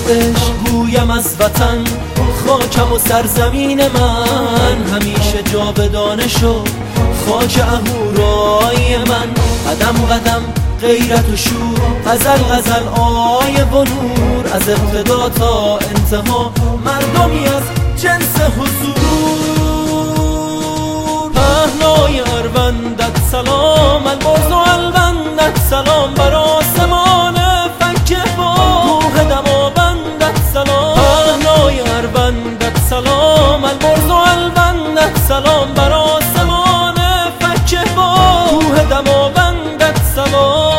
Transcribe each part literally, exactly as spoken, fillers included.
عشق گویم از وطن، خاکم و سرزمین من همیشه جاودانه شد. خاک اهورای من قدم قدم غیرت و شور، غزل غزل آیه و نور، از ابتدا تا انتها مردمی از جنس حضور. پهنای اروندت سلام، البرز و البندت سلام، بر آسمان فکه با روح دماوندت سلام. پهنای اروندت سلام، البرز و البندت سلام، بر آسمان فکه با روح دماوندت سلام.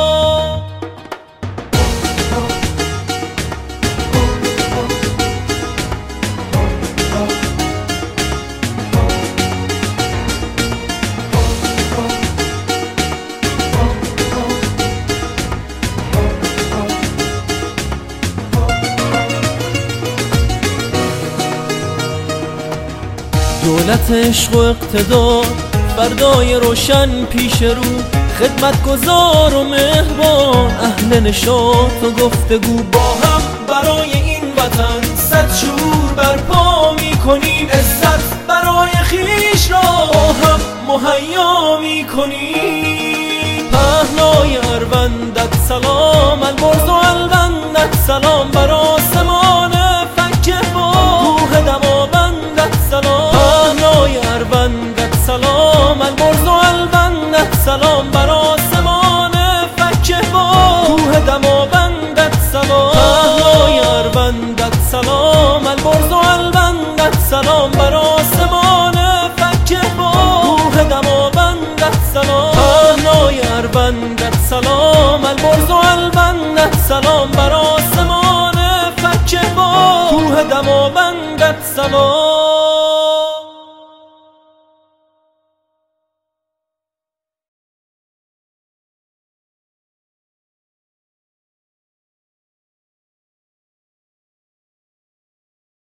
دولت عشق و اقتدار، فردای روشن پیش رو، خدمتگزار و مهربان، اهل نشاط و گفتگو، با هم برای این وطن صد شور برپا میکنیم، عزت برای خویش را با هم مهیا میکنیم. پهنای اروندت سلام، البرز و البندت سلام، بر آسمان فکه با روح دماوندت سلام. پهنای اروندت سلام، البرز